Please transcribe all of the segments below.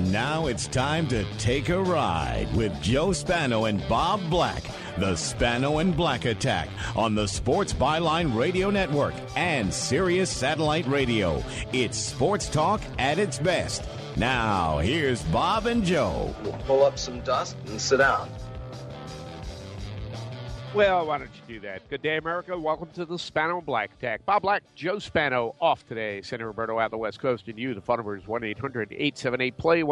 Now it's time to take a ride with Joe Spano and Bob Black. The Spano and Black Attack on the Sports Byline Radio Network and Sirius Satellite Radio. It's sports talk at its best. Now, here's Bob and Joe. We'll pull up some dust and sit down. Well, why don't you do that? Good day, America. Welcome to the Spano and Black Attack. Bob Black, Joe Spano off today. Senator Roberto out on the West Coast. And you, the phone number is 1-800-878-PLAY,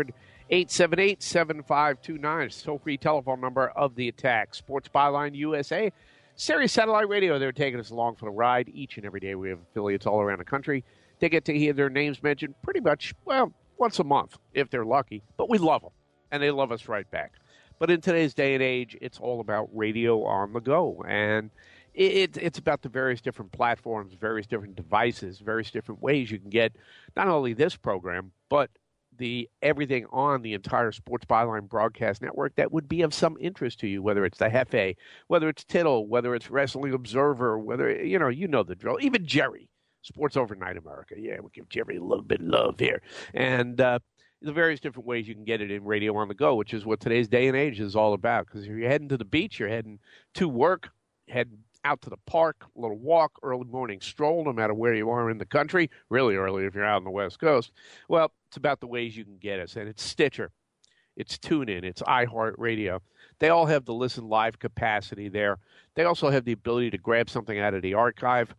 1-800-878-7529. It's the toll-free telephone number of the Attack. Sports Byline USA, Sirius Satellite Radio. They're taking us along for the ride each and every day. We have affiliates all around the country. They get to hear their names mentioned pretty much, well, once a month, if they're lucky. But we love them, and they love us right back. But in today's day and age, it's all about radio on the go. And it's about the various different platforms, various different devices, various different ways you can get not only this program, but the everything on the entire Sports Byline broadcast network that would be of some interest to you, whether it's the Hefe, whether it's Tittle, whether it's Wrestling Observer, whether, you know the drill. Even Jerry, Sports Overnight America. Yeah, we'll give Jerry a little bit of love here. And the various different ways you can get it in radio on the go, which is what today's day and age is all about. Because if you're heading to the beach, you're heading to work, heading out to the park, a little walk, early morning stroll, no matter where you are in the country, really early if you're out on the West Coast. Well, it's about the ways you can get us. And it's Stitcher, it's TuneIn, it's iHeartRadio. They all have the listen live capacity there. They also have the ability to grab something out of the archive.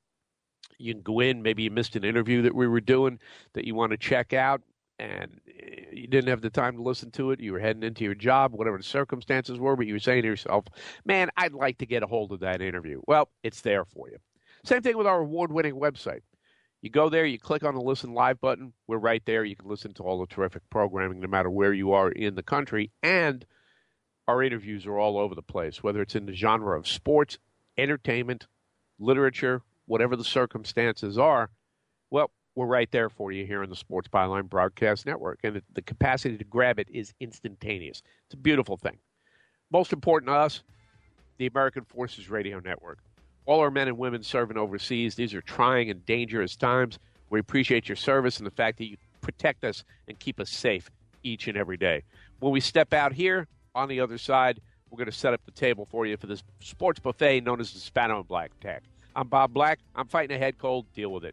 You can go in, maybe you missed an interview that we were doing that you want to check out, and you didn't have the time to listen to it. You were heading into your job, whatever the circumstances were, but you were saying to yourself, man, I'd like to get a hold of that interview. Well, it's there for you. Same thing with our award-winning website. You go there, you click on the Listen Live button. We're right there. You can listen to all the terrific programming no matter where you are in the country. And our interviews are all over the place, whether it's in the genre of sports, entertainment, literature, whatever the circumstances are. Well, we're right there for you here in the Sports Byline Broadcast Network. And the capacity to grab it is instantaneous. It's a beautiful thing. Most important to us, the American Forces Radio Network. All our men and women serving overseas, these are trying and dangerous times. We appreciate your service and the fact that you protect us and keep us safe each and every day. When we step out here on the other side, we're going to set up the table for you for this sports buffet known as the Spano and Black Attack. I'm Bob Black. I'm fighting a head cold. Deal with it.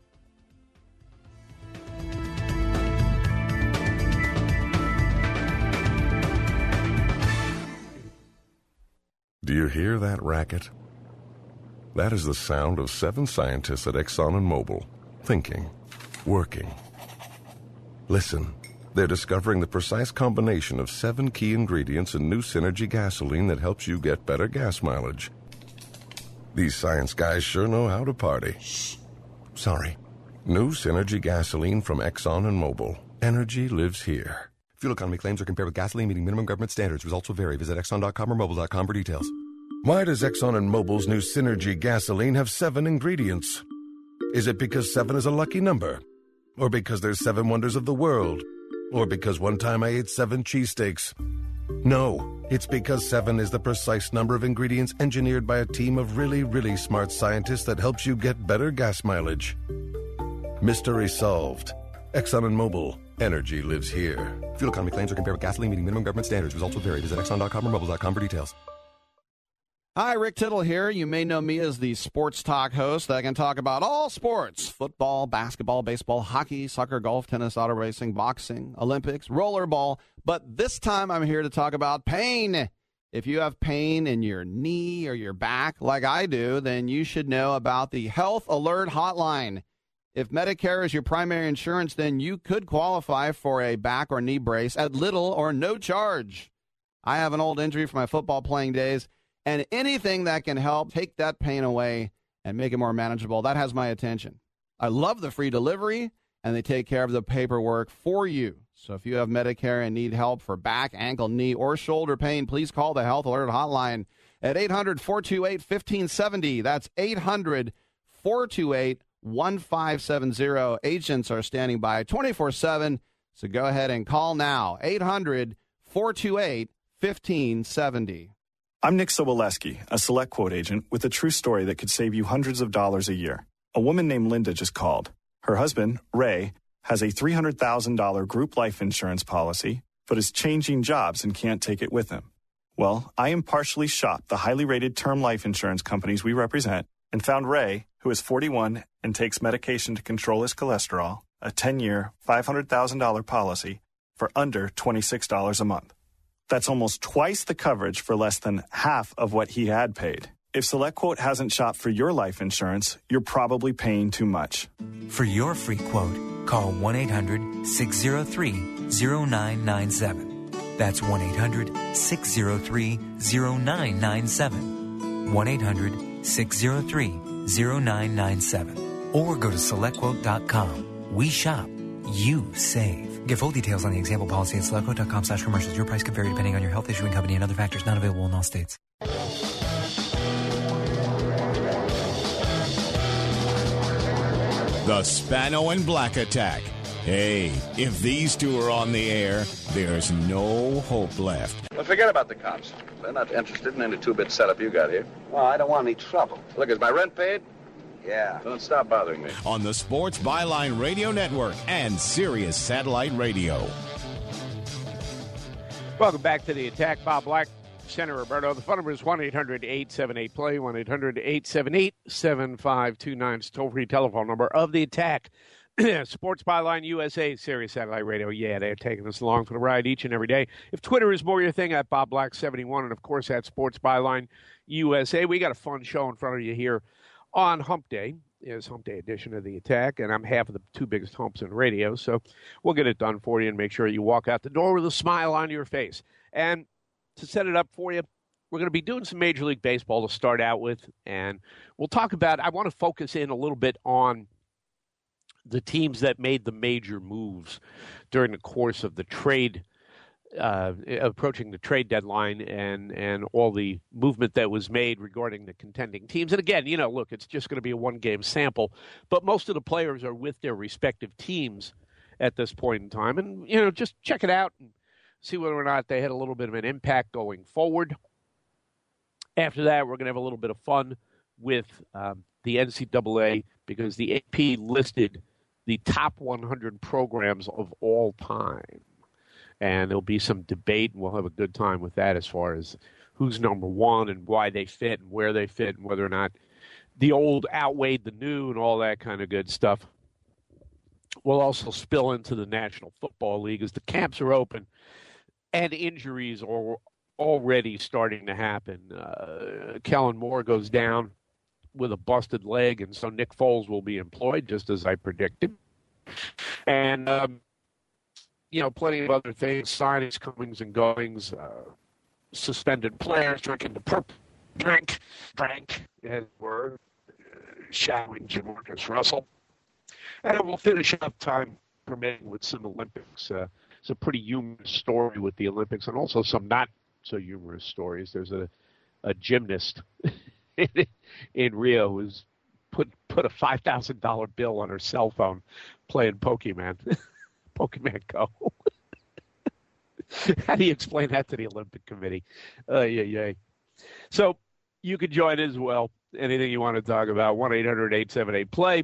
Do you hear that racket? That is the sound of 7 scientists at Exxon and Mobil, thinking, working. Listen, they're discovering the precise combination of 7 key ingredients in new Synergy gasoline that helps you get better gas mileage. These science guys sure know how to party. Shh. Sorry. New Synergy gasoline from Exxon and Mobil. Energy lives here. Fuel economy claims are compared with gasoline meeting minimum government standards. Results will vary. Visit Exxon.com or Mobil.com for details. Why does Exxon and Mobil's new Synergy gasoline have 7 ingredients? Is it because 7 is a lucky number? Or because there's 7 wonders of the world? Or because one time I ate 7 cheesesteaks? No, it's because 7 is the precise number of ingredients engineered by a team of really, really smart scientists that helps you get better gas mileage. Mystery solved. Exxon and Mobil. Energy lives here. Fuel economy claims are compared with gasoline meeting minimum government standards. Results will vary. Visit Exxon.com or Mobil.com for details. Hi, Rick Tittle here. You may know me as the sports talk host that can talk about all sports: football, basketball, baseball, hockey, soccer, golf, tennis, auto racing, boxing, Olympics, rollerball. But this time I'm here to talk about pain. If you have pain in your knee or your back like I do, then you should know about the Health Alert Hotline. If Medicare is your primary insurance, then you could qualify for a back or knee brace at little or no charge. I have an old injury from my football playing days, and anything that can help take that pain away and make it more manageable, that has my attention. I love the free delivery, and they take care of the paperwork for you. So if you have Medicare and need help for back, ankle, knee, or shoulder pain, please call the Health Alert Hotline at 800-428-1570. That's 800-428-1570. Agents are standing by 24/7, so go ahead and call now. 800-428-1570. I'm Nick Soboleski, a Select Quote agent with a true story that could save you hundreds of dollars a year. A woman named Linda just called. Her husband, Ray, has a $300,000 group life insurance policy, but is changing jobs and can't take it with him. Well, I impartially shopped the highly rated term life insurance companies we represent and found Ray, who is 41 and takes medication to control his cholesterol, a 10-year, $500,000 policy for under $26 a month. That's almost twice the coverage for less than half of what he had paid. If SelectQuote hasn't shopped for your life insurance, you're probably paying too much. For your free quote, call 1-800-603-0997. That's 1-800-603-0997. 1-800-603-0997. Or go to SelectQuote.com. We shop. You save. Get full details on the example policy at SelectQuote.com/commercials. Your price could vary depending on your health, issuing company, and other factors. Not available in all states. The Spano and Black Attack. Hey, if these two are on the air, there's no hope left. Well, forget about the cops. They're not interested in any two-bit setup you got here. Well, I don't want any trouble. Look, is my rent paid? Yeah. Don't stop bothering me. On the Sports Byline Radio Network and Sirius Satellite Radio. Welcome back to the Attack. Bob Black, Senator Roberto. The phone number is 1-800-878-PLAY, 1-800-878-7529. It's toll-free telephone number of the Attack. Sports Byline USA, Sirius Satellite Radio. Yeah, they're taking us along for the ride each and every day. If Twitter is more your thing, at Bob Black 71, and of course at Sports Byline USA. We got a fun show in front of you here on Hump Day. It's Hump Day edition of the Attack, and I'm half of the two biggest humps in radio, so we'll get it done for you and make sure you walk out the door with a smile on your face. And to set it up for you, we're going to be doing some Major League Baseball to start out with, and we'll talk about, I want to focus in a little bit on the teams that made the major moves during the course of the trade, approaching the trade deadline, and all the movement that was made regarding the contending teams. And again, you know, look, it's just going to be a one-game sample, but most of the players are with their respective teams at this point in time. And, you know, just check it out and see whether or not they had a little bit of an impact going forward. After that, we're going to have a little bit of fun with the NCAA, because the AP listed the top 100 programs of all time. And there'll be some debate, and we'll have a good time with that as far as who's number one and why they fit and where they fit and whether or not the old outweighed the new and all that kind of good stuff. We'll also spill into the National Football League as the camps are open and injuries are already starting to happen. Kellen Moore goes down with a busted leg, and so Nick Foles will be employed, just as I predicted. And, you know, plenty of other things, signings, comings and goings, suspended players drinking the purple drink, as were, shadowing Jim Marcus Russell. And we'll finish up, time permitting, with some Olympics. It's a pretty humorous story with the Olympics, and also some not so humorous stories. There's a gymnast in Rio who's put a $5,000 bill on her cell phone playing Pokemon Go. How do you explain that to the Olympic Committee? So you can join as well. Anything you want to talk about, 1-800-878-PLAY,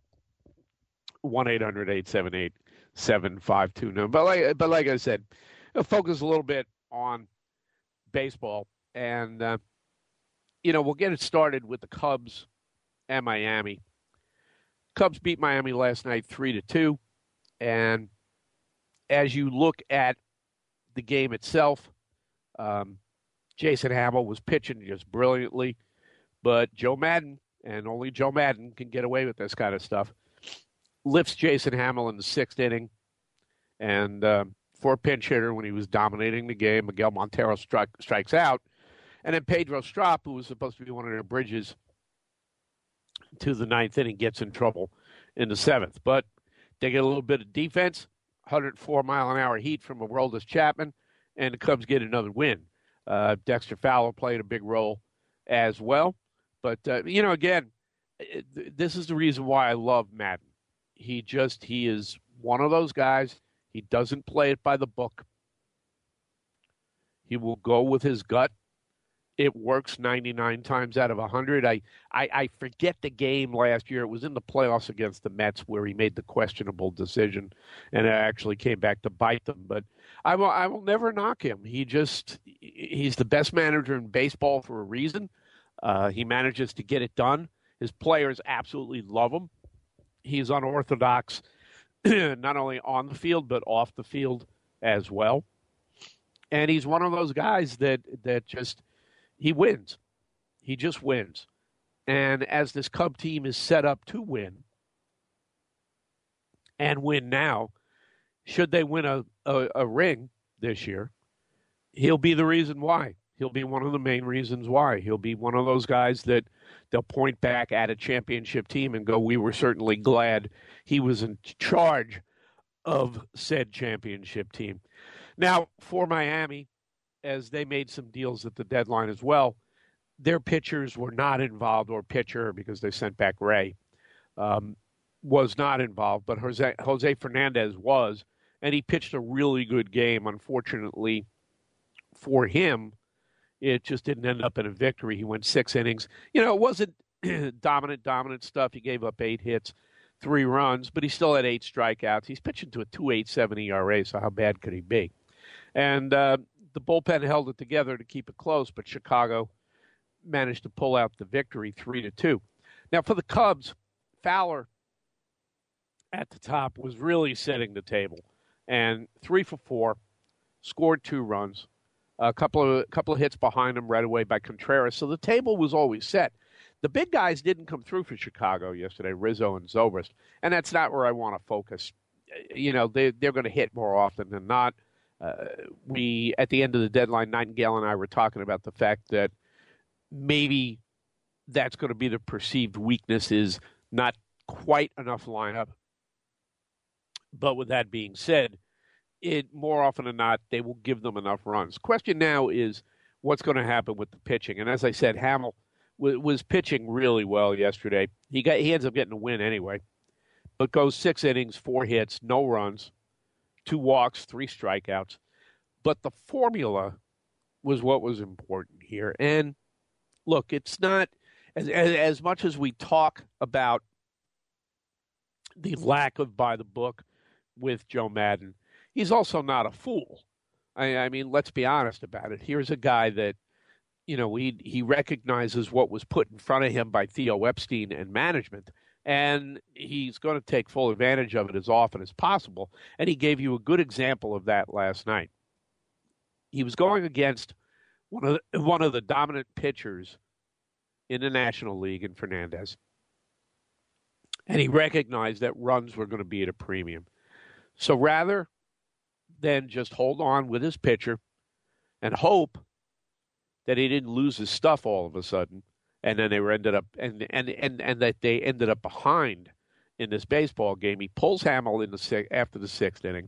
1-800-878-7529. But like I said, I'll focus a little bit on baseball. And, you know, we'll get it started with the Cubs and Miami. Cubs beat Miami last night 3-2. And as you look at the game itself, Jason Hamill was pitching just brilliantly. But Joe Madden, and only Joe Madden can get away with this kind of stuff, lifts Jason Hamill in the sixth inning. And for a pinch hitter, when he was dominating the game, Miguel Montero strikes out. And then Pedro Strop, who was supposed to be one of their bridges to the ninth inning, gets in trouble in the seventh. But they get a little bit of defense, 104-mile-an-hour heat from Aroldis Chapman, and the Cubs get another win. Dexter Fowler played a big role as well. But, you know, again, this is the reason why I love Madden. He is one of those guys. He doesn't play it by the book. He will go with his gut it works 99 times out of 100. I forget the game last year. It was in the playoffs against the Mets where he made the questionable decision, and it actually came back to bite them. But I will never knock him. He's the best manager in baseball for a reason. He manages to get it done. His players absolutely love him. He's unorthodox, not only on the field, but off the field as well. And he's one of those guys that just, he wins. He just wins. And as this Cub team is set up to win, and win now, should they win a ring this year, he'll be the reason why. He'll be one of the main reasons why. He'll be one of those guys that they'll point back at a championship team and go, we were certainly glad he was in charge of said championship team. Now, for Miami, as they made some deals at the deadline as well, their pitchers were not involved, or pitcher, because they sent back Ray, was not involved, but Jose Fernandez was, and he pitched a really good game. Unfortunately for him, it just didn't end up in a victory. He went 6 innings. You know, it wasn't dominant stuff. He gave up 8 hits, 3 runs, but he still had 8 strikeouts. He's pitching to a 2.87 ERA, so how bad could he be? And the bullpen held it together to keep it close, but Chicago managed to pull out the victory 3-2. Now, for the Cubs, Fowler at the top was really setting the table, and 3 for 4, scored 2 runs. A couple of hits behind him right away by Contreras. So the table was always set. The big guys didn't come through for Chicago yesterday, Rizzo and Zobrist, and that's not where I want to focus. You know, they're going to hit more often than not. We, at the end of the deadline, Nightingale and I were talking about the fact that maybe that's going to be the perceived weakness, is not quite enough lineup. But with that being said, more often than not, they will give them enough runs. Question now is what's going to happen with the pitching. And as I said, Hamill was pitching really well yesterday. He ends up getting a win anyway, but goes 6 innings, 4 hits, no runs, 2 walks, 3 strikeouts. But the formula was what was important here. And look, it's not as much as we talk about the lack of by the book with Joe Maddon. He's also not a fool. I mean, let's be honest about it. Here's a guy that, you know, he recognizes what was put in front of him by Theo Epstein and management, and he's going to take full advantage of it as often as possible. And he gave you a good example of that last night. He was going against one of the dominant pitchers in the National League in Fernandez, and he recognized that runs were going to be at a premium. So rather than just hold on with his pitcher and hope that he didn't lose his stuff all of a sudden, and then they were ended up and that they ended up behind in this baseball game, he pulls Hamill in after the 6th inning.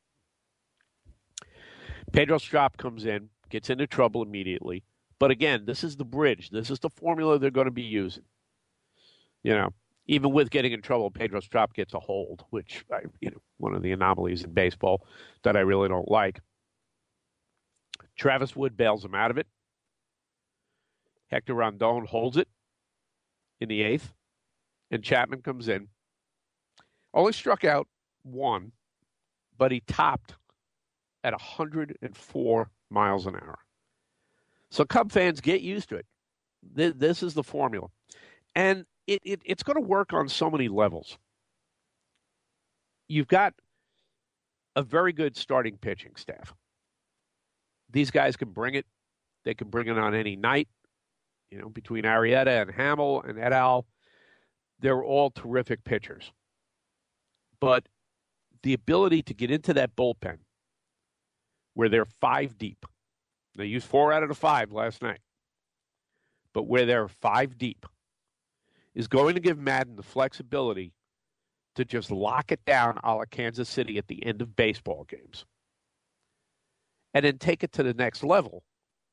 Pedro Strop comes in, gets into trouble immediately. But again, this is the bridge. This is the formula they're going to be using. You know, even with getting in trouble, Pedro Strop gets a hold, which, one of the anomalies in baseball that I really don't like. Travis Wood bails him out of it. Hector Rondon holds it in the 8th, and Chapman comes in. Only struck out 1, but he topped at 104 miles an hour. So Cub fans, get used to it. This is the formula. And it's going to work on so many levels. You've got a very good starting pitching staff. These guys can bring it. They can bring it on any night. You know, between Arrieta and Hamill and et al., they're all terrific pitchers. But the ability to get into that bullpen where they're 5 deep. They used 4 out of the 5 last night. But where they're 5 deep is going to give Maddon the flexibility to just lock it down a la Kansas City at the end of baseball games. And then take it to the next level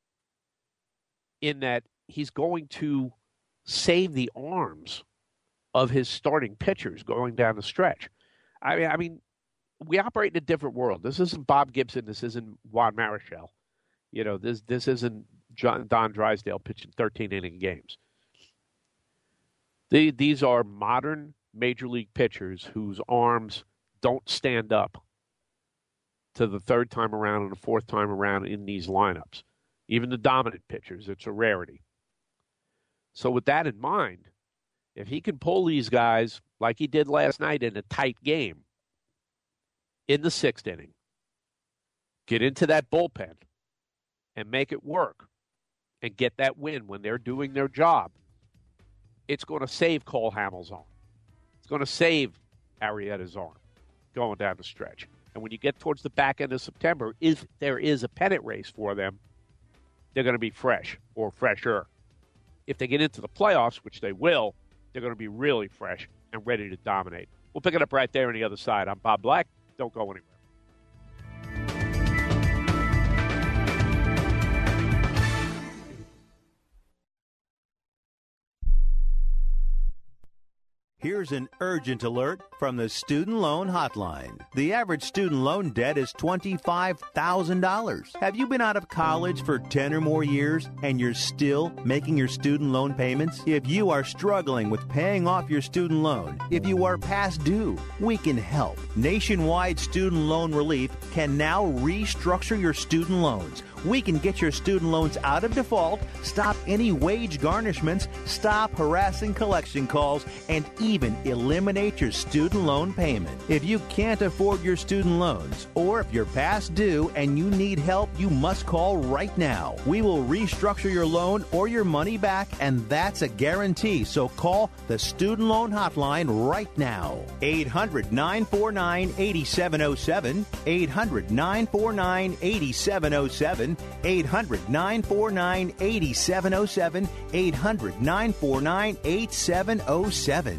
in that he's going to save the arms of his starting pitchers going down the stretch. I mean, we operate in a different world. This isn't Bob Gibson. This isn't Juan Marichal. You know, this isn't Don Drysdale pitching 13-inning games. These are modern major league pitchers whose arms don't stand up to the third time around and the fourth time around in these lineups. Even the dominant pitchers, it's a rarity. So with that in mind, if he can pull these guys like he did last night in a tight game in the sixth inning, get into that bullpen and make it work and get that win when they're doing their job, it's going to save Cole Hamels' arm. It's going to save Arrieta's arm going down the stretch. And when you get towards the back end of September, if there is a pennant race for them, they're going to be fresh or fresher. If they get into the playoffs, which they will, they're going to be really fresh and ready to dominate. We'll pick it up right there on the other side. I'm Bob Black. Don't go anywhere. Here's an urgent alert from the Student Loan Hotline. The average student loan debt is $25,000. Have you been out of college for 10 or more years and you're still making your student loan payments? If you are struggling with paying off your student loan, if you are past due, we can help. Nationwide Student Loan Relief can now restructure your student loans. We can get your student loans out of default, stop any wage garnishments, stop harassing collection calls, and even eliminate your student loan payment. If you can't afford your student loans, or if you're past due and you need help, you must call right now. We will restructure your loan or your money back, and that's a guarantee. So call the Student Loan Hotline right now. 800-949-8707, 800-949-8707, 800-949-8707, 800-949-8707.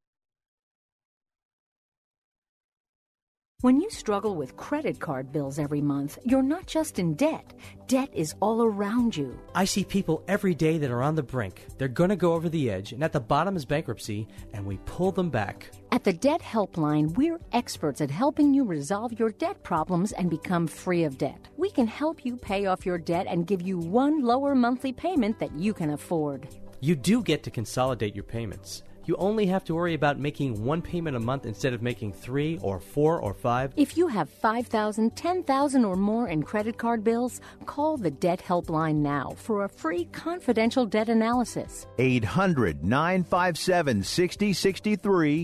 When you struggle with credit card bills every month, you're not just in debt. Debt is all around you. I see people every day that are on the brink. They're going to go over the edge, and at the bottom is bankruptcy, and we pull them back. At the Debt Helpline, we're experts at helping you resolve your debt problems and become free of debt. We can help you pay off your debt and give you one lower monthly payment that you can afford. You do get to consolidate your payments. You only have to worry about making one payment a month instead of making 3 or 4 or 5. If you have $5,000, $10,000 or more in credit card bills, call the Debt Helpline now for a free confidential debt analysis. 800-957-6063,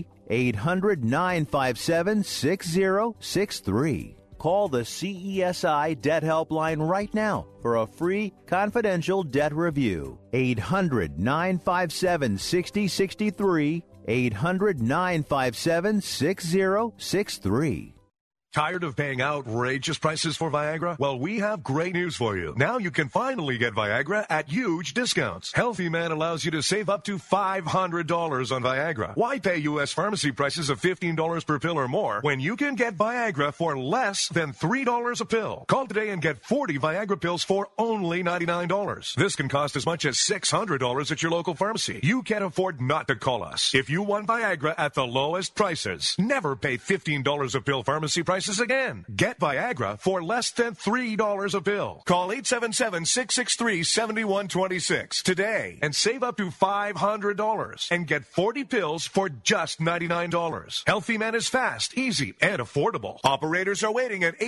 800-957-6063. Call the CESI Debt Helpline right now for a free confidential debt review. 800-957-6063, 800-957-6063. Tired of paying outrageous prices for Viagra? Well, we have great news for you. Now you can finally get Viagra at huge discounts. Healthy Man allows you to save up to $500 on Viagra. Why pay U.S. pharmacy prices of $15 per pill or more when you can get Viagra for less than $3 a pill? Call today and get 40 Viagra pills for only $99. This can cost as much as $600 at your local pharmacy. You can't afford not to call us. If you want Viagra at the lowest prices, never pay $15 a pill pharmacy prices again. Get Viagra for less than $3 a pill. Call 877-663-7126 today and save up to $500 and get 40 pills for just $99. Healthy Man is fast, easy, and affordable. Operators are waiting at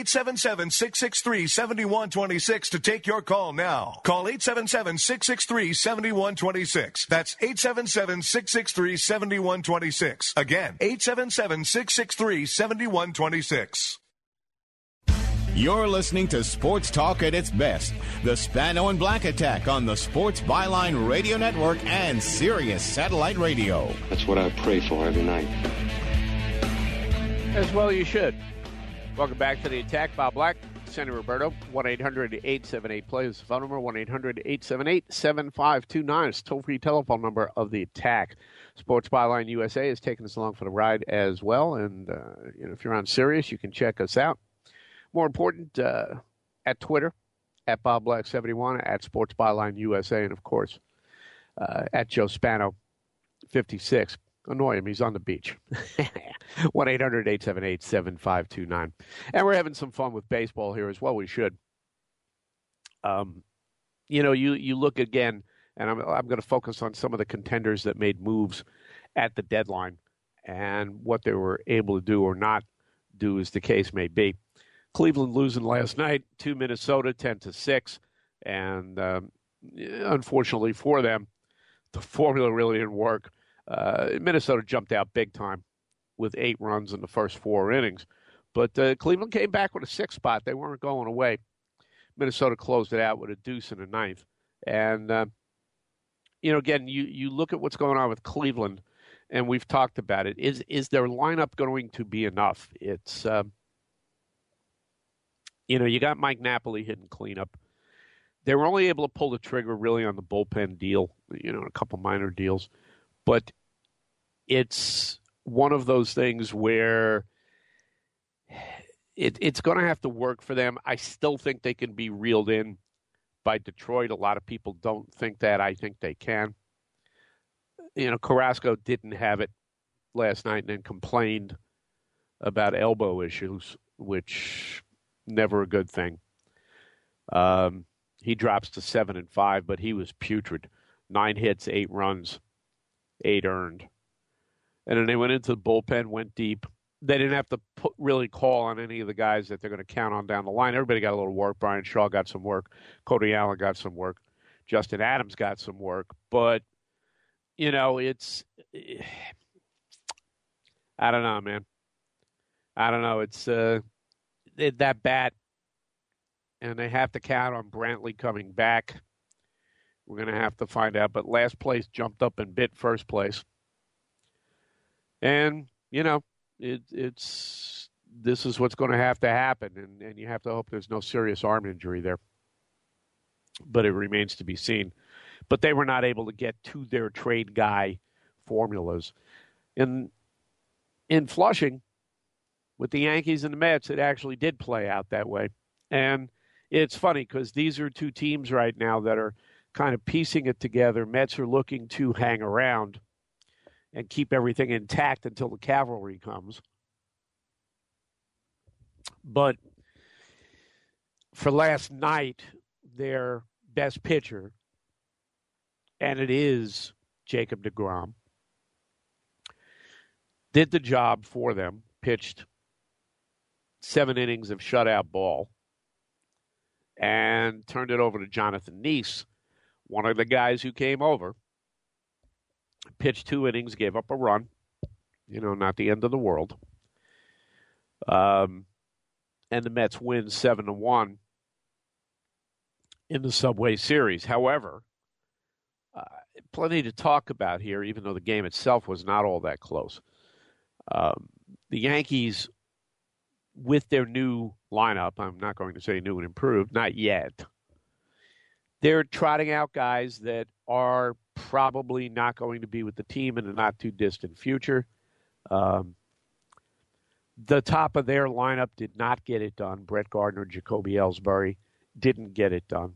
877-663-7126 to take your call now. Call 877-663-7126. That's 877-663-7126. Again, 877-663-7126. You're listening to Sports Talk at its best. The Spano and Black Attack on the Sports Byline Radio Network and Sirius Satellite Radio. That's what I pray for every night. As well you should. Welcome back to the Attack. Bob Black, Sandy Roberto, 1-800-878-PLAY is the phone number, 1-800-878-7529 is the toll-free telephone number of the Attack. Sports Byline USA is taking us along for the ride as well, and if you're on Sirius, you can check us out. More important, at Twitter, at Bob Black 71, at Sports Byline USA, and of course, at Joe Spano 56. Annoy him, he's on the beach. 1-800-878-7529. And we're having some fun with baseball here as well. We should. you look again, and I'm going to focus on some of the contenders that made moves at the deadline and what they were able to do or not do, as the case may be. Cleveland losing last night to Minnesota 10-6, and unfortunately for them, the formula really didn't work. Minnesota jumped out big time with 8 runs in the first 4 innings, but Cleveland came back with a 6th spot. They weren't going away. Minnesota closed it out with a deuce in the 9th. And, again, you look at what's going on with Cleveland, and we've talked about it. Is their lineup going to be enough? It's, you got Mike Napoli hitting cleanup. They were only able to pull the trigger really on the bullpen deal, a couple minor deals. But it's one of those things where it's going to have to work for them. I still think they can be reeled in by Detroit. A lot of people don't think that. I think they can. Carrasco didn't have it last night and then complained about elbow issues, which never a good thing. He drops to 7-5, but he was putrid. 9 hits, 8 runs, 8 earned. And then they went into the bullpen, went deep. They didn't have to really call on any of the guys that they're going to count on down the line. Everybody got a little work. Brian Shaw got some work. Cody Allen got some work. Justin Adams got some work. But, it's – I don't know, man. I don't know. It's that bat, and they have to count on Brantley coming back. We're going to have to find out. But last place jumped up and bit first place. And, this is what's going to have to happen, and you have to hope there's no serious arm injury there. But it remains to be seen. But they were not able to get to their trade guy formulas. In Flushing, with the Yankees and the Mets, it actually did play out that way. And it's funny because these are 2 teams right now that are kind of piecing it together. Mets are looking to hang around and keep everything intact until the cavalry comes. But for last night, their best pitcher, and it is Jacob deGrom, did the job for them, pitched 7 innings of shutout ball, and turned it over to Jonathan Neese, one of the guys who came over. Pitched 2 innings, gave up a run. Not the end of the world. And the Mets win 7-1 in the Subway Series. However, plenty to talk about here, even though the game itself was not all that close. The Yankees, with their new lineup, I'm not going to say new and improved, not yet. They're trotting out guys that are probably not going to be with the team in the not-too-distant future. The top of their lineup did not get it done. Brett Gardner, Jacoby Ellsbury didn't get it done.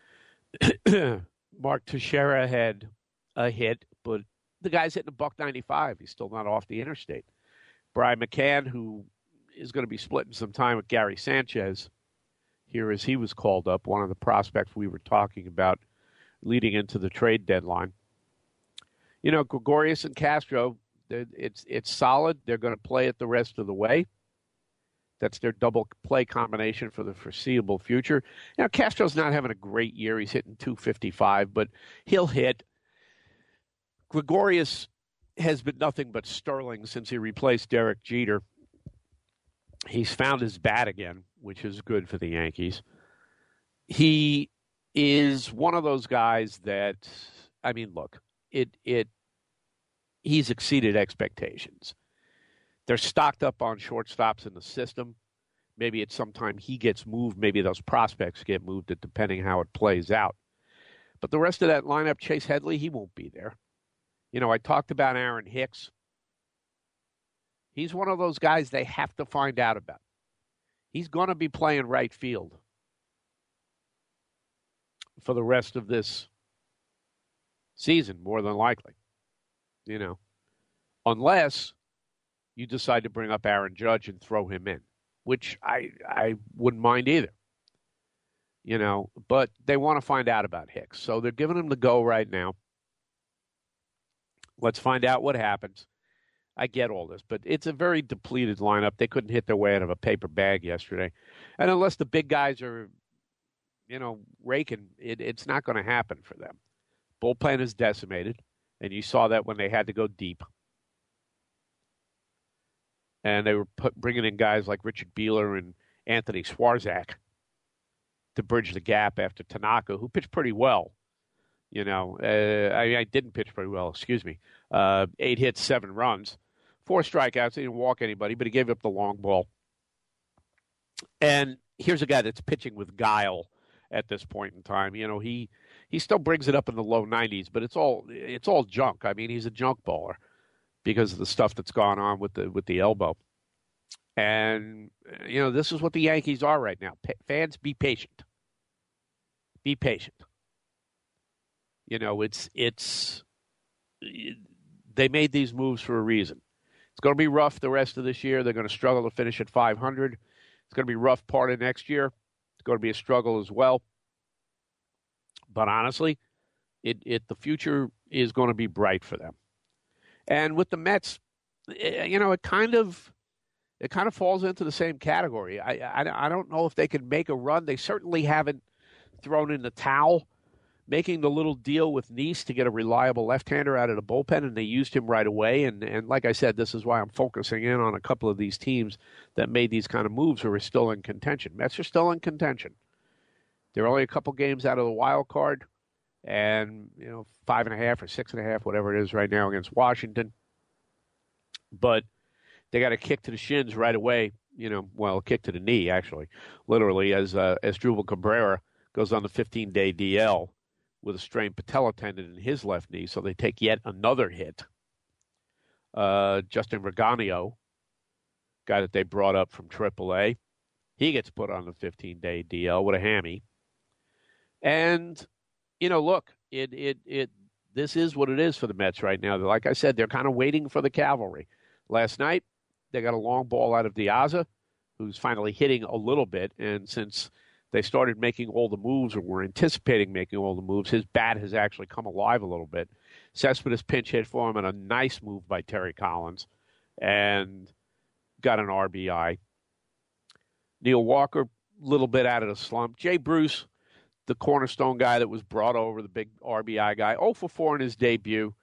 Mark Teixeira had a hit, but the guy's hitting $195. He's still not off the interstate. Brian McCann, who is going to be splitting some time with Gary Sanchez here as he was called up, one of the prospects we were talking about leading into the trade deadline. Gregorius and Castro, it's solid. They're going to play it the rest of the way. That's their double play combination for the foreseeable future. Castro's not having a great year. He's hitting .255, but he'll hit. Gregorius has been nothing but sterling since he replaced Derek Jeter. He's found his bat again, which is good for the Yankees. He is one of those guys that, he's exceeded expectations. They're stocked up on shortstops in the system. Maybe at some time he gets moved. Maybe those prospects get moved, depending how it plays out. But the rest of that lineup, Chase Headley, he won't be there. I talked about Aaron Hicks. He's one of those guys they have to find out about. He's going to be playing right field for the rest of this season, more than likely. Unless you decide to bring up Aaron Judge and throw him in, which I wouldn't mind either. but they want to find out about Hicks. So they're giving him the go right now. Let's find out what happens. I get all this, but it's a very depleted lineup. They couldn't hit their way out of a paper bag yesterday. And unless the big guys are, raking, it's not going to happen for them. Bullpen is decimated, and you saw that when they had to go deep. And they were bringing in guys like Richard Beeler and Anthony Swarzak to bridge the gap after Tanaka, who pitched pretty well. I didn't pitch pretty well, excuse me. 8 hits, 7 runs, 4 strikeouts. He didn't walk anybody, but he gave up the long ball. And here's a guy that's pitching with guile at this point in time. He still brings it up in the low 90s, but it's all junk. I mean, he's a junk baller because of the stuff that's gone on with the elbow. And, this is what the Yankees are right now. Fans, be patient. Be patient. They made these moves for a reason. It's going to be rough the rest of this year. They're going to struggle to finish at 500. It's going to be rough part of next year. It's going to be a struggle as well. But honestly, the future is going to be bright for them. And with the Mets, it kind of falls into the same category. I don't know if they can make a run. They certainly haven't thrown in the towel. Making the little deal with Nice to get a reliable left-hander out of the bullpen, and they used him right away. And like I said, this is why I'm focusing in on a couple of these teams that made these kind of moves who are still in contention. Mets are still in contention. They're only a couple games out of the wild card, and 5.5 or 6.5, whatever it is right now against Washington. But they got a kick to the shins right away. A kick to the knee, actually, literally, as Asdrubal Cabrera goes on the 15-day DL with a strained patella tendon in his left knee, so they take yet another hit. Justin Reganio, guy that they brought up from AAA, he gets put on the 15-day DL with a hammy. And, look, this is what it is for the Mets right now. Like I said, they're kind of waiting for the cavalry. Last night, they got a long ball out of Diaza, who's finally hitting a little bit, and since they started making all the moves, or were anticipating making all the moves, his bat has actually come alive a little bit. Cespedes pinch hit for him, and a nice move by Terry Collins, and got an RBI. Neil Walker, a little bit out of the slump. Jay Bruce, the cornerstone guy that was brought over, the big RBI guy, 0 for 4 in his debut.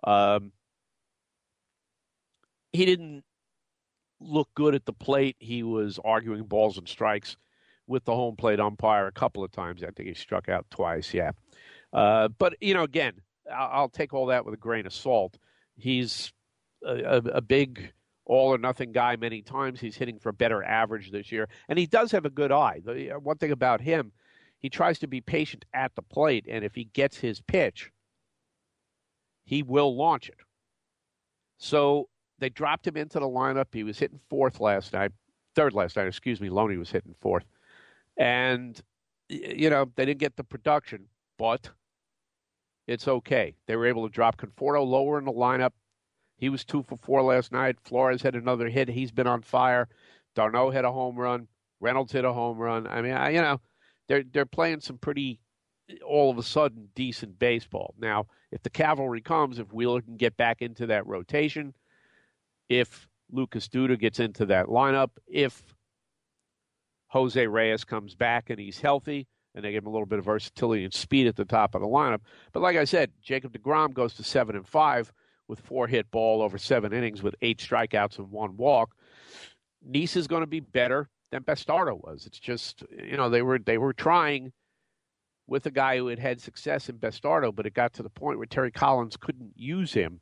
He didn't look good at the plate. He was arguing balls and strikes with the home plate umpire a couple of times. I think he struck out twice, yeah. But, again, I'll take all that with a grain of salt. He's a big all-or-nothing guy many times. He's hitting for a better average this year. And he does have a good eye. One thing about him, he tries to be patient at the plate, and if he gets his pitch, he will launch it. So they dropped him into the lineup. He was hitting third last night. Loney was hitting fourth. And, they didn't get the production, but it's okay. They were able to drop Conforto lower in the lineup. He was 2 for 4 last night. Flores had another hit. He's been on fire. Darno hit a home run. Reynolds hit a home run. I mean, they're playing some pretty, all of a sudden, decent baseball. Now, if the cavalry comes, if Wheeler can get back into that rotation, if Lucas Duda gets into that lineup, if Jose Reyes comes back and he's healthy, and they give him a little bit of versatility and speed at the top of the lineup. But like I said, Jacob deGrom goes to 7-5 with 4 hit ball over 7 innings with 8 strikeouts and 1 walk. Nice is going to be better than Bastardo was. It's just, they were trying with a guy who had had success in Bastardo, but it got to the point where Terry Collins couldn't use him.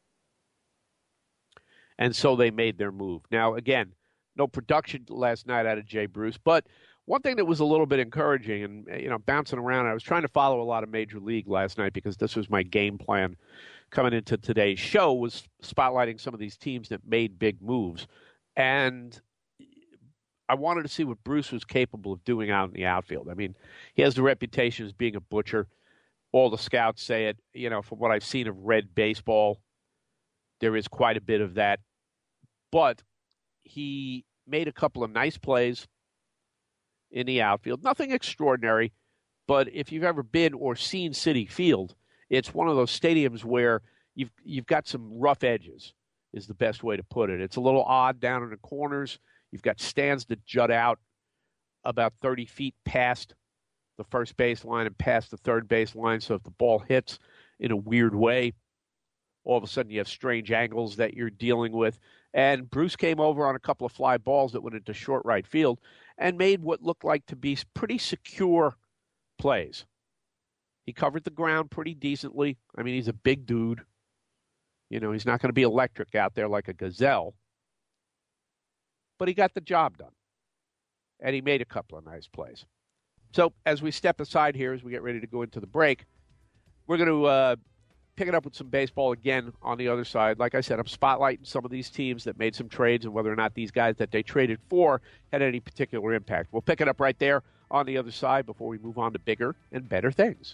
And so they made their move. Now, again, no production last night out of Jay Bruce, but one thing that was a little bit encouraging and, bouncing around, I was trying to follow a lot of Major League last night because this was my game plan coming into today's show, was spotlighting some of these teams that made big moves. And I wanted to see what Bruce was capable of doing out in the outfield. I mean, he has the reputation as being a butcher. All the scouts say it. From what I've seen of red baseball, there is quite a bit of that. But he made a couple of nice plays in the outfield. Nothing extraordinary, but if you've ever been or seen Citi Field, it's one of those stadiums where you've got some rough edges, is the best way to put it. It's a little odd down in the corners. You've got stands that jut out about 30 feet past the first baseline and past the third baseline, so if the ball hits in a weird way, all of a sudden you have strange angles that you're dealing with. And Bruce came over on a couple of fly balls that went into short right field and made what looked like to be pretty secure plays. He covered the ground pretty decently. I mean, he's a big dude. You know, he's not going to be electric out there like a gazelle. But he got the job done. And he made a couple of nice plays. So as we step aside here, as we get ready to go into the break, we're going to pick it up with some baseball again on the other side. Like I said, I'm spotlighting some of these teams that made some trades and whether or not these guys that they traded for had any particular impact. We'll pick it up right there on the other side before we move on to bigger and better things.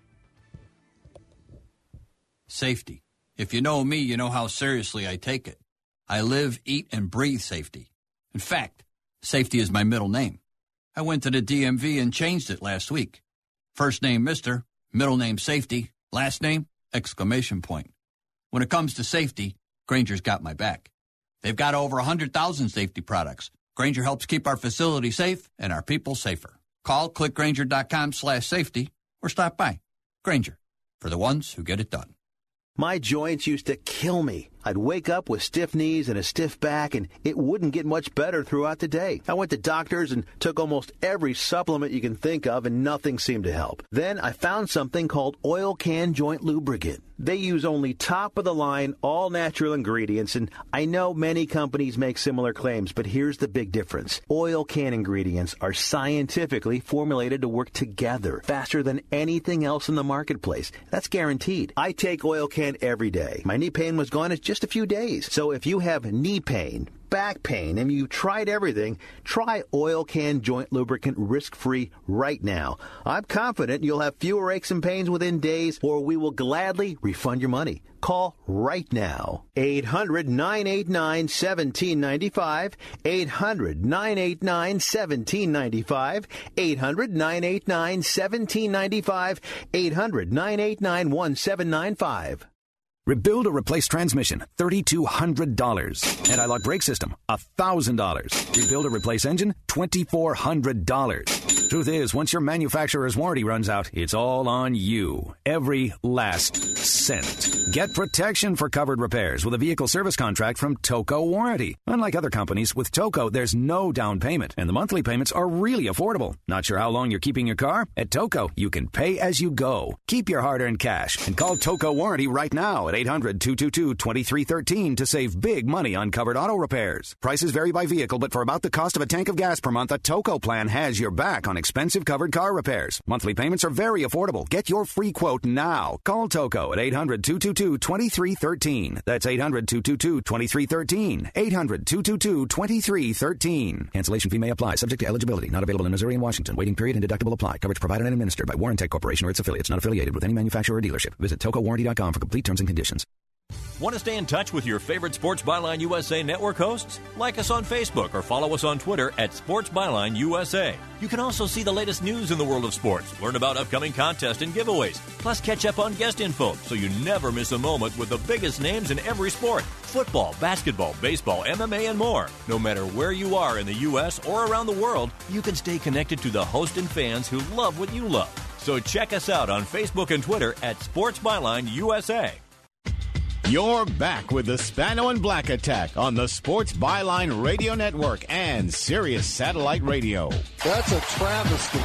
Safety. If you know me, you know how seriously I take it. I live, eat, and breathe safety. In fact, safety is my middle name. I went to the DMV and changed it last week. First name Mr., middle name Safety, last name exclamation point. When it comes to safety, Grainger's got my back. They've got over 100,000 safety products. Grainger helps keep our facility safe and our people safer. Call clickgrainger.com/safety or stop by. Grainger, for the ones who get it done. My joints used to kill me. I'd wake up with stiff knees and a stiff back, and it wouldn't get much better throughout the day. I went to doctors and took almost every supplement you can think of, and nothing seemed to help. Then I found something called Oil Can Joint Lubricant. They use only top-of-the-line, all-natural ingredients, and I know many companies make similar claims, but here's the big difference. Oil Can ingredients are scientifically formulated to work together faster than anything else in the marketplace. That's guaranteed. I take Oil Can every day. My knee pain was gone in just a few days. So if you have knee pain, back pain, and you've tried everything, try Oil Can Joint Lubricant risk-free right now. I'm confident you'll have fewer aches and pains within days, or we will gladly refund your money. Call right now. 800-989-1795. 800-989-1795. 800-989-1795. 800-989-1795. Rebuild or replace transmission, $3,200. Anti-lock brake system, $1,000. Rebuild or replace engine, $2,400. Truth is, once your manufacturer's warranty runs out, it's all on you. Every last cent. Get protection for covered repairs with a vehicle service contract from Toco Warranty. Unlike other companies, with Toco, there's no down payment, and the monthly payments are really affordable. Not sure how long you're keeping your car? At Toco, you can pay as you go. Keep your hard-earned cash and call Toco Warranty right now at 800-222-2313 to save big money on covered auto repairs. Prices vary by vehicle, but for about the cost of a tank of gas per month, a Toco plan has your back on expensive covered car repairs. Monthly payments are very affordable. Get your free quote now. Call Toco at 800-222-2313. That's 800-222-2313. 800-222-2313. Cancellation fee may apply, subject to eligibility. Not available in Missouri and Washington. Waiting period and deductible apply. Coverage provided and administered by Warrantech Corporation or its affiliates. Not affiliated with any manufacturer or dealership. Visit TocoWarranty.com for complete terms and conditions. Want to stay in touch with your favorite Sports Byline USA network hosts? Like us on Facebook or follow us on Twitter at Sports Byline USA. You can also see the latest news in the world of sports, learn about upcoming contests and giveaways, plus catch up on guest info so you never miss a moment with the biggest names in every sport. Football, basketball, baseball, MMA, and more. No matter where you are in the U.S. or around the world, you can stay connected to the hosts and fans who love what you love. So check us out on Facebook and Twitter at Sports Byline USA. You're back with the Spano and Black Attack on the Sports Byline Radio Network and Sirius Satellite Radio. That's a travesty.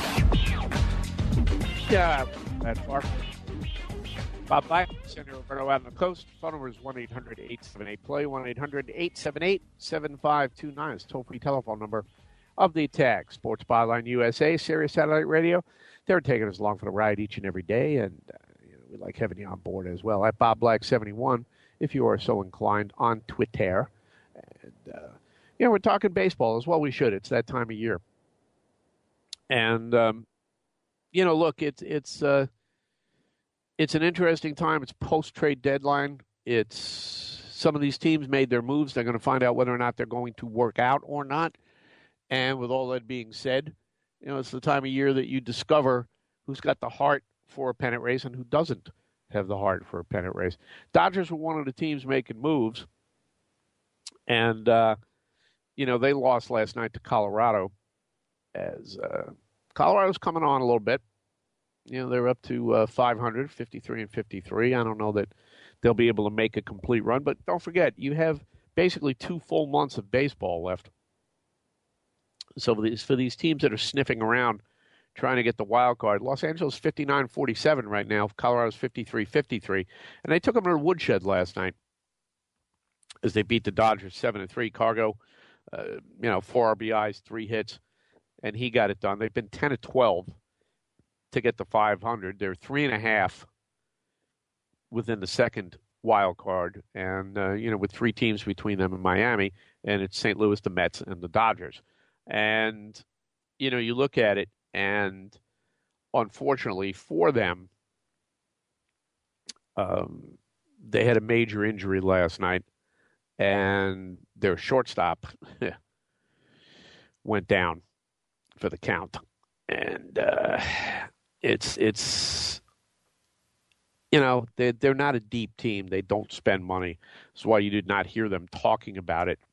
Yeah, that far. Bob Black, Senator Roberto out on the coast. Phone number is 1-800-878-PLAY, 1-800-878-7529. It's toll-free telephone number of the Attack. Sports Byline USA, Sirius Satellite Radio. They're taking us along for the ride each and every day, and we like having you on board as well. At Bob Black 71, if you are so inclined, on Twitter. And, we're talking baseball as well. We should. It's that time of year. And, look, it's an interesting time. It's post-trade deadline. Some of these teams made their moves. They're going to find out whether or not they're going to work out or not. And with all that being said, it's the time of year that you discover who's got the heart for a pennant race and who doesn't have the heart for a pennant race. Dodgers were one of the teams making moves, and, they lost last night to Colorado as Colorado's coming on a little bit. They're up to 500, 53 and 53. I don't know that they'll be able to make a complete run, but don't forget, you have basically 2 full months of baseball left. So for these teams that are sniffing around trying to get the wild card, Los Angeles 59-47 right now, Colorado's 53-53, and they took them to the woodshed last night as they beat the Dodgers 7-3. Cargo, 4 RBIs, 3 hits, and he got it done. They've been 10-12 to get to 500. They're 3.5 within the second wild card, and with 3 teams between them and Miami, and it's St. Louis, the Mets, and the Dodgers. And you look at it, and unfortunately for them, they had a major injury last night, and their shortstop went down for the count, and it's they're not a deep team. They don't spend money. That's why you did not hear them talking about it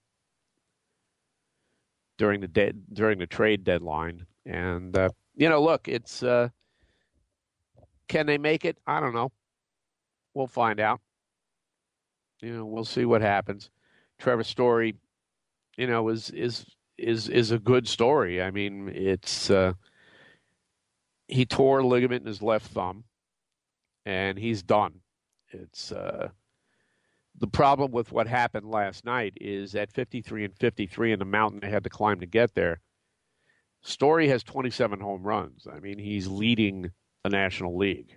during the trade deadline. And look, it's can they make it? I don't know. We'll find out. We'll see what happens. Trevor Story, is a good story. I mean, it's he tore a ligament in his left thumb, and he's done. It's the problem with what happened last night is at 53 and 53 in the mountain they had to climb to get there. Story has 27 home runs. I mean, he's leading the National League,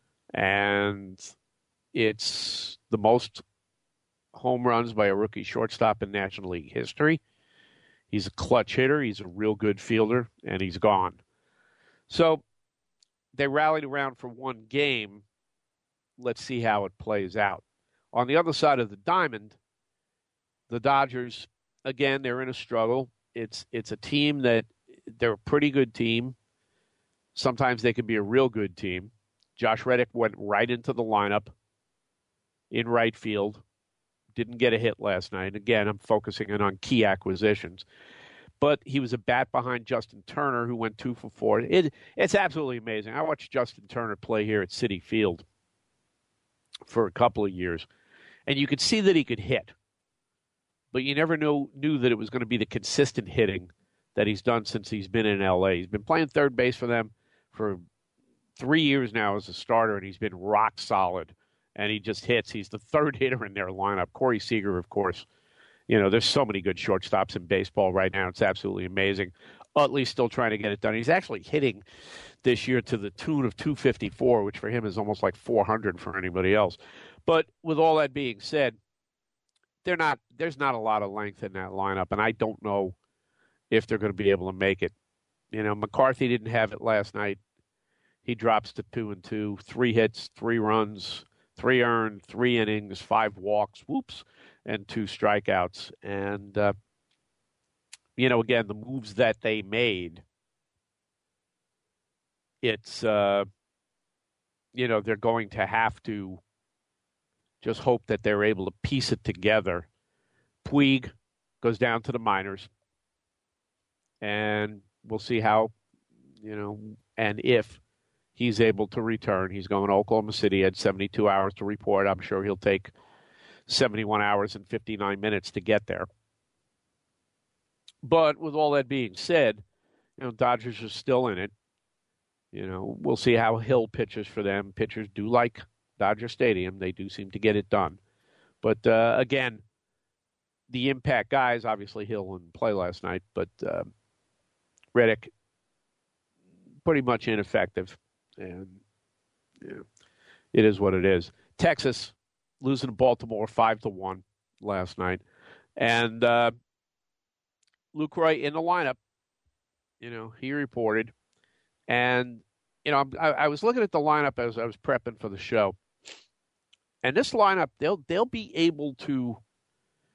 and it's the most home runs by a rookie shortstop in National League history. He's a clutch hitter. He's a real good fielder, and he's gone. So they rallied around for one game. Let's see how it plays out. On the other side of the diamond, the Dodgers, again, they're in a struggle. It's a team that they're a pretty good team. Sometimes they can be a real good team. Josh Reddick went right into the lineup in right field. Didn't get a hit last night. Again, I'm focusing in on key acquisitions. But he was a bat behind Justin Turner, who went 2 for 4. It's absolutely amazing. I watched Justin Turner play here at Citi Field for a couple of years, and you could see that he could hit. But you never knew that it was going to be the consistent hitting that he's done since he's been in L.A. He's been playing third base for them for 3 years now as a starter, and he's been rock solid. And he just hits. He's the third hitter in their lineup. Corey Seager, of course. There's so many good shortstops in baseball right now. It's absolutely amazing. Utley's still trying to get it done. He's actually hitting this year to the tune of 254, which for him is almost like 400 for anybody else. But with all that being said, there's not a lot of length in that lineup, and I don't know if they're going to be able to make it. McCarthy didn't have it last night. He drops to 2-2, 3 hits, 3 runs, 3 earned, 3 innings, 5 walks, and 2 strikeouts. And, again, the moves that they made, it's, they're going to have to just hope that they're able to piece it together. Puig goes down to the minors, and we'll see how, and if he's able to return. He's going to Oklahoma City. He had 72 hours to report. I'm sure he'll take 71 hours and 59 minutes to get there. But with all that being said, Dodgers are still in it. We'll see how Hill pitches for them. Pitchers do like Dodger Stadium. They do seem to get it done. But, again, the impact guys, obviously Hill didn't play last night, but Reddick, pretty much ineffective. And it is what it is. Texas losing to Baltimore 5-1 last night. And Lucroy in the lineup, he reported. And, I was looking at the lineup as I was prepping for the show. And this lineup, they'll be able to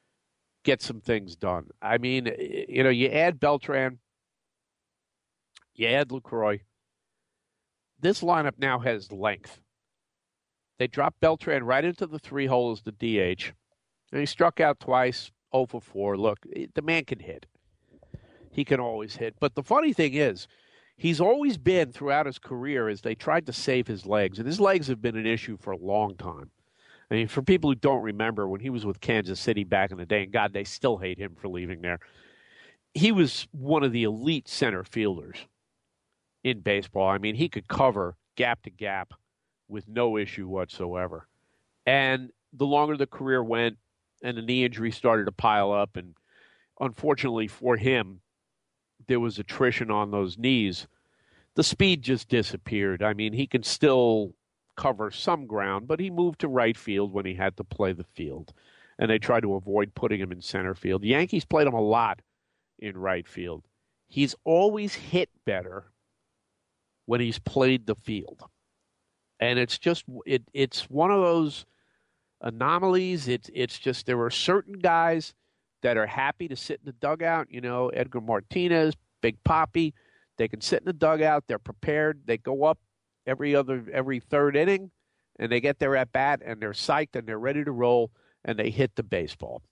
get some things done. I mean, you add Beltran, You add Lucroy. This lineup now has length. They dropped Beltran right into the 3-hole as the DH. And he struck out twice, 0 for 4. Look, the man can hit. He can always hit. But the funny thing is, he's always been, throughout his career, as they tried to save his legs. And his legs have been an issue for a long time. I mean, for people who don't remember, when he was with Kansas City back in the day, and God, they still hate him for leaving there, he was one of the elite center fielders in baseball. I mean, he could cover gap to gap with no issue whatsoever. And the longer the career went and the knee injury started to pile up, and unfortunately for him, there was attrition on those knees, the speed just disappeared. I mean, he can still cover some ground, but he moved to right field when he had to play the field. And they tried to avoid putting him in center field. The Yankees played him a lot in right field. He's always hit better when he's played the field. And it's just, it's one of those anomalies. It's just, there are certain guys that are happy to sit in the dugout. You know, Edgar Martinez, Big Papi, they can sit in the dugout. They're prepared. They go up every third inning, and they get their at bat, and they're psyched, and they're ready to roll, and they hit the baseball.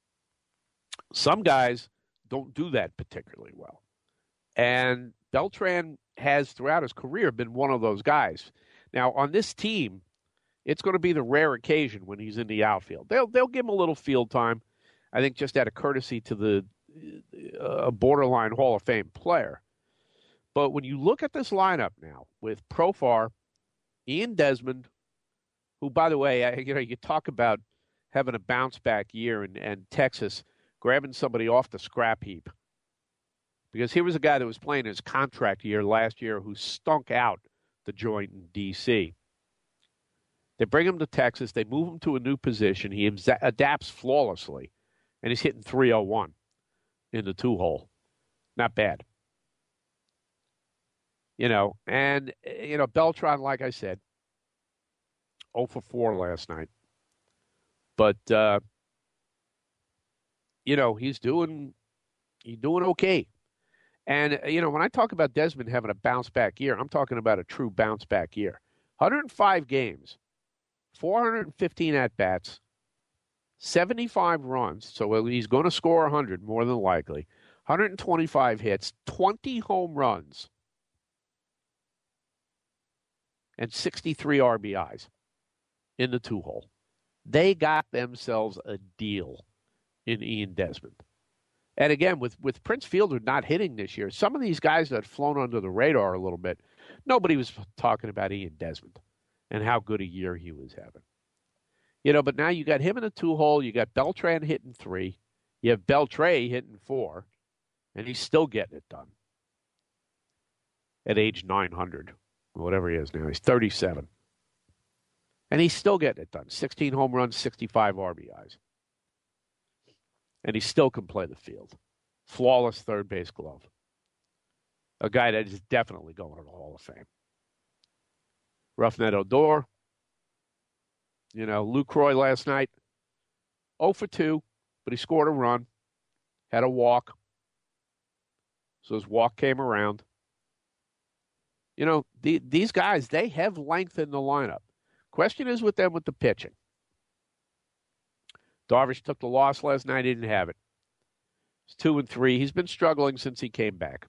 Some guys don't do that particularly well. And Beltran has, throughout his career, been one of those guys. Now, on this team, it's going to be the rare occasion when he's in the outfield. They'll give him a little field time, I think just out of courtesy to the borderline Hall of Fame player. But when you look at this lineup now with Profar, Ian Desmond, who, by the way, you talk about having a bounce-back year and Texas grabbing somebody off the scrap heap. Because here was a guy that was playing his contract year last year who stunk out the joint in D.C. They bring him to Texas. They move him to a new position. He adapts flawlessly, and he's hitting .301 in the 2-hole. Not bad. You know, and, you know, Beltran, like I said, 0 for 4 last night. But, you know, he's doing okay. And, you know, when I talk about Desmond having a bounce-back year, I'm talking about a true bounce-back year. 105 games, 415 at-bats, 75 runs, so he's going to score 100 more than likely, 125 hits, 20 home runs, and 63 RBIs in the 2-hole. They got themselves a deal in Ian Desmond. And again, with Prince Fielder not hitting this year, some of these guys that had flown under the radar a little bit, nobody was talking about Ian Desmond and how good a year he was having. You know, but now you got him in the 2-hole, you got Beltran hitting 3, you have Beltre hitting 4, and he's still getting it done at age 900, whatever he is now. He's 37. And he's still getting it done. 16 home runs, 65 RBIs. And he still can play the field. Flawless third base glove. A guy that is definitely going to the Hall of Fame. Roughneck Odor. You know, Lucroy last night, 0 for 2, but he scored a run, had a walk. So his walk came around. You know, these guys, they have length in the lineup. Question is with them with the pitching. Darvish took the loss last night. He didn't have it. It's 2-3. He's been struggling since he came back.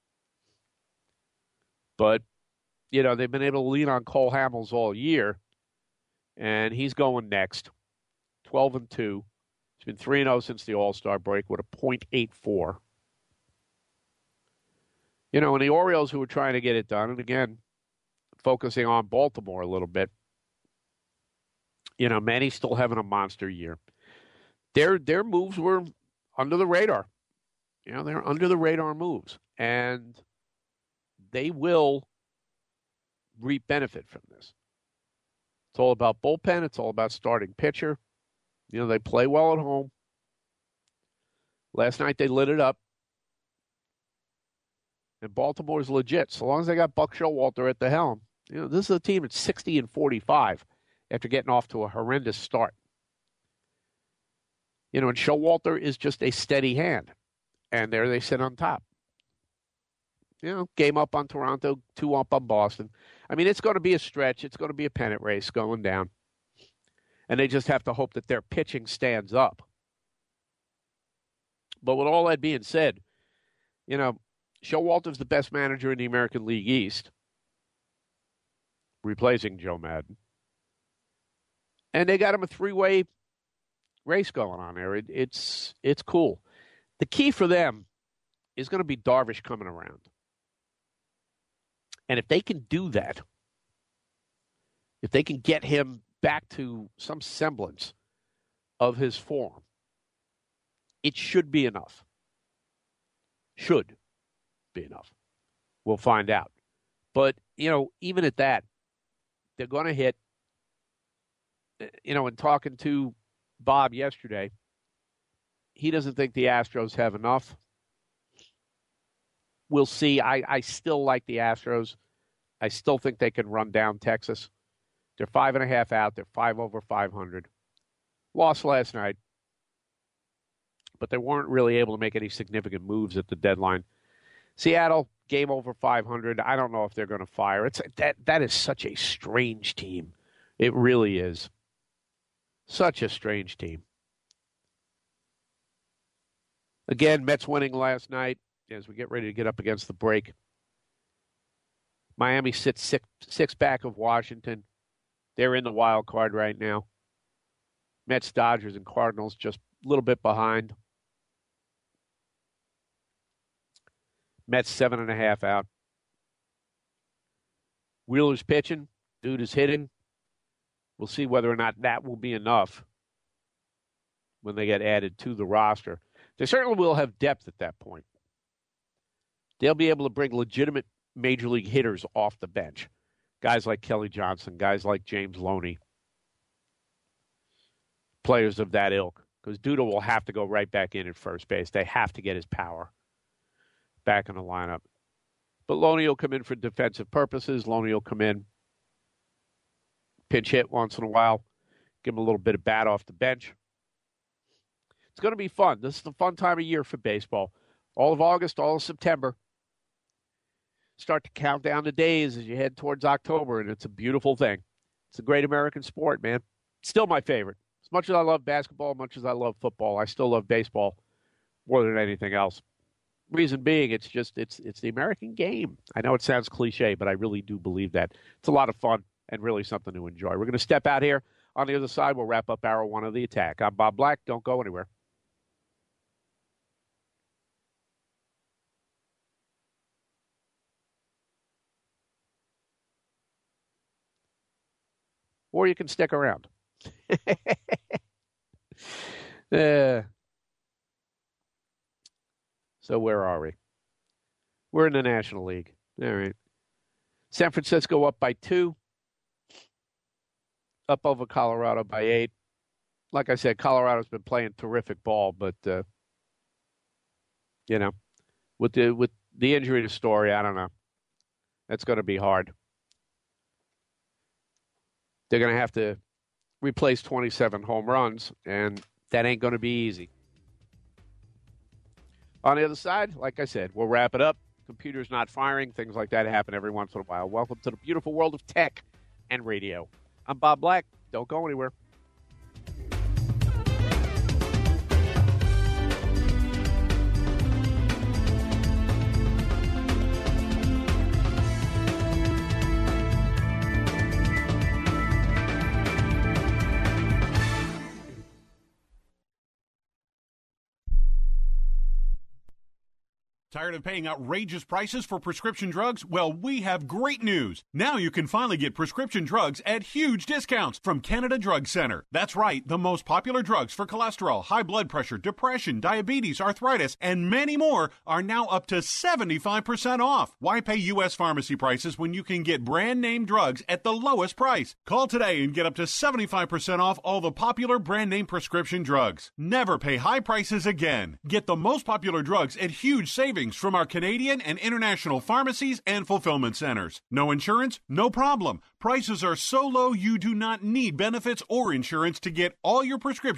But, you know, they've been able to lean on Cole Hamels all year, and he's going next. 12-2. He's been 3-0 since the All-Star break with a .84. You know, and the Orioles, who were trying to get it done, and again, focusing on Baltimore a little bit, you know, Manny's still having a monster year. Their moves were under the radar. You know, they're under the radar moves. And they will reap benefit from this. It's all about bullpen. It's all about starting pitcher. You know, they play well at home. Last night they lit it up. And Baltimore's legit. So long as they got Buck Showalter at the helm. You know, this is a team that's 60-45 after getting off to a horrendous start. You know, and Showalter is just a steady hand. And there they sit on top. game up on Toronto, 2 up on Boston. I mean, it's going to be a stretch. It's going to be a pennant race going down. And they just have to hope that their pitching stands up. But with all that being said, Showalter's the best manager in the American League East, replacing Joe Madden. And they got him a 3-way race going on there. It's cool. The key for them is going to be Darvish coming around. And if they can do that, if they can get him back to some semblance of his form, it should be enough. Should be enough. We'll find out. But, even at that, they're going to hit, in talking to Bob yesterday, he doesn't think the Astros have enough. We'll see. I still like the Astros. I still think they can run down Texas. They're 5.5 out. They're 5 over 500. Lost last night. But they weren't really able to make any significant moves at the deadline. Seattle, game over 500. I don't know if they're going to fire. That is such a strange team. It really is. Such a strange team. Again, Mets winning last night as we get ready to get up against the break. Miami sits six back of Washington. They're in the wild card right now. Mets, Dodgers, and Cardinals just a little bit behind. Mets 7.5 out. Wheeler's pitching. Dude is hitting. We'll see whether or not that will be enough when they get added to the roster. They certainly will have depth at that point. They'll be able to bring legitimate major league hitters off the bench. Guys like Kelly Johnson, guys like James Loney. Players of that ilk. Because Duda will have to go right back in at first base. They have to get his power back in the lineup. But Loney will come in for defensive purposes. Loney will come in, pinch hit once in a while, give him a little bit of bat off the bench. It's going to be fun. This is the fun time of year for baseball. All of August, all of September. Start to count down the days as you head towards October, and it's a beautiful thing. It's a great American sport, man. Still my favorite. As much as I love basketball, as much as I love football, I still love baseball more than anything else. Reason being, it's the American game. I know it sounds cliche, but I really do believe that. It's a lot of fun and really something to enjoy. We're going to step out here. On the other side, we'll wrap up hour 1 of The Attack. I'm Bob Black. Don't go anywhere. Or you can stick around. So where are we? We're in the National League. All right. San Francisco up by 2. Up over Colorado by 8. Like I said, Colorado's been playing terrific ball, but with the injury to Story, I don't know. That's going to be hard. They're going to have to replace 27 home runs, and that ain't going to be easy. On the other side, like I said, we'll wrap it up. Computers not firing, things like that happen every once in a while. Welcome to the beautiful world of tech and radio. I'm Bob Black. Don't go anywhere. Tired of paying outrageous prices for prescription drugs? Well, we have great news. Now you can finally get prescription drugs at huge discounts from Canada Drug Center. That's right, the most popular drugs for cholesterol, high blood pressure, depression, diabetes, arthritis, and many more are now up to 75% off. Why pay U.S. pharmacy prices when you can get brand name drugs at the lowest price? Call today and get up to 75% off all the popular brand name prescription drugs. Never pay high prices again. Get the most popular drugs at huge savings from our Canadian and international pharmacies and fulfillment centers. No insurance? No problem. Prices are so low you do not need benefits or insurance to get all your prescriptions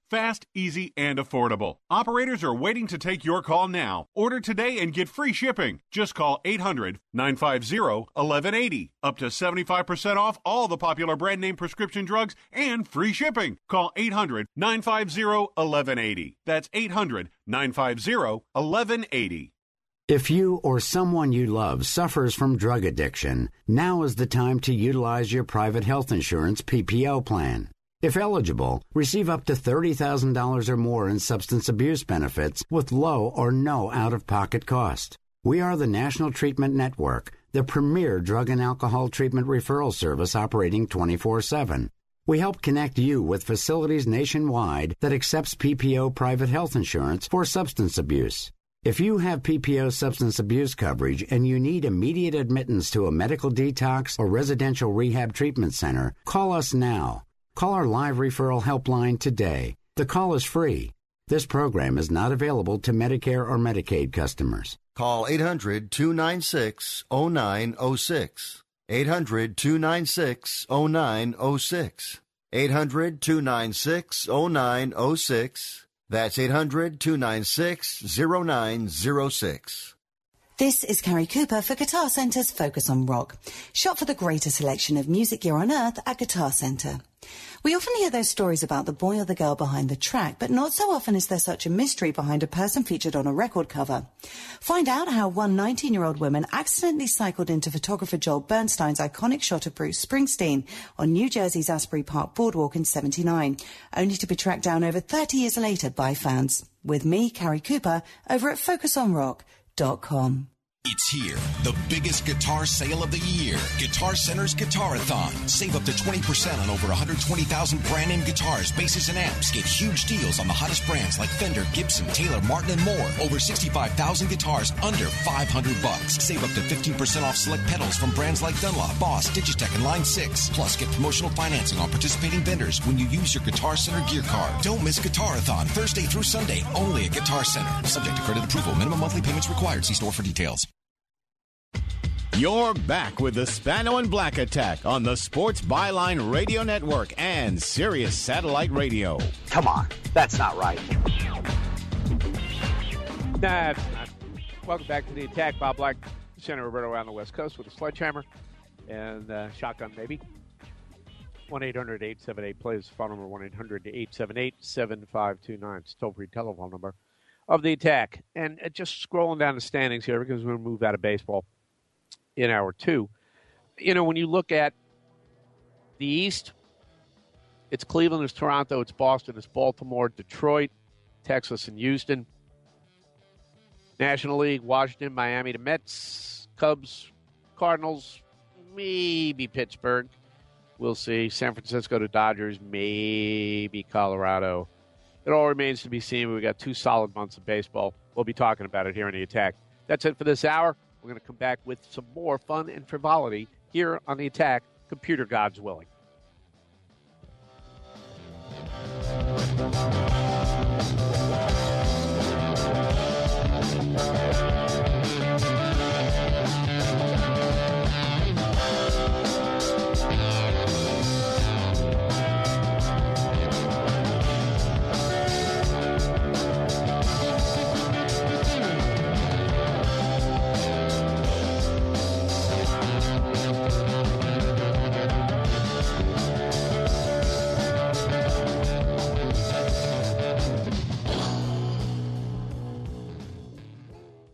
Fast, easy, and affordable. Operators are waiting to take your call now. Order today and get free shipping. Just call 800-950-1180. Up to 75% off all the popular brand name prescription drugs and free shipping. Call 800-950-1180. That's 800-950-1180. If you or someone you love suffers from drug addiction, now is the time to utilize your private health insurance PPO plan. If eligible, receive up to $30,000 or more in substance abuse benefits with low or no out-of-pocket cost. We are the National Treatment Network, the premier drug and alcohol treatment referral service operating 24/7. We help connect you with facilities nationwide that accepts PPO private health insurance for substance abuse. If you have PPO substance abuse coverage and you need immediate admittance to a medical detox or residential rehab treatment center, call us now. Call our live referral helpline today. The call is free. This program is not available to Medicare or Medicaid customers. Call 800-296-0906. 800-296-0906. 800-296-0906. That's 800-296-0906. This is Carrie Cooper for Guitar Centre's Focus on Rock. Shop for the greatest selection of music gear on earth at Guitar Center. We often hear those stories about the boy or the girl behind the track, but not so often is there such a mystery behind a person featured on a record cover. Find out how one 19-year-old woman accidentally cycled into photographer Joel Bernstein's iconic shot of Bruce Springsteen on New Jersey's Asbury Park Boardwalk in '79, only to be tracked down over 30 years later by fans. With me, Carrie Cooper, over at FocusOnRock.com. It's here, the biggest guitar sale of the year. Guitar Center's Guitar-a-thon. Save up to 20% on over 120,000 brand-name guitars, basses, and amps. Get huge deals on the hottest brands like Fender, Gibson, Taylor, Martin, and more. Over 65,000 guitars under $500. Save up to 15% off select pedals from brands like Dunlop, Boss, Digitech, and Line 6. Plus, get promotional financing on participating vendors when you use your Guitar Center gear card. Don't miss Guitar-a-thon Thursday through Sunday, only at Guitar Center. Subject to credit approval. Minimum monthly payments required. See store for details. You're back with the Spano and Black Attack on the Sports Byline Radio Network and Sirius Satellite Radio. Come on, that's not right. That's not. Welcome back to the Attack. Bob Black, Senator Roberto around the West Coast with a sledgehammer and shotgun, maybe. 1-800-878-PLAY is the phone number. 1-800-878-7529. It's toll-free telephone number of the Attack. And just scrolling down the standings here because we're going to move out of baseball in hour two. You know, when you look at the East, it's Cleveland, it's Toronto, it's Boston, it's Baltimore, Detroit, Texas, and Houston. National League, Washington, Miami, the Mets, Cubs, Cardinals, maybe Pittsburgh. We'll see. San Francisco to Dodgers, maybe Colorado. It all remains to be seen. We've got 2 solid months of baseball. We'll be talking about it here on the Attack. That's it for this hour. We're going to come back with some more fun and frivolity here on the Attack, computer gods willing.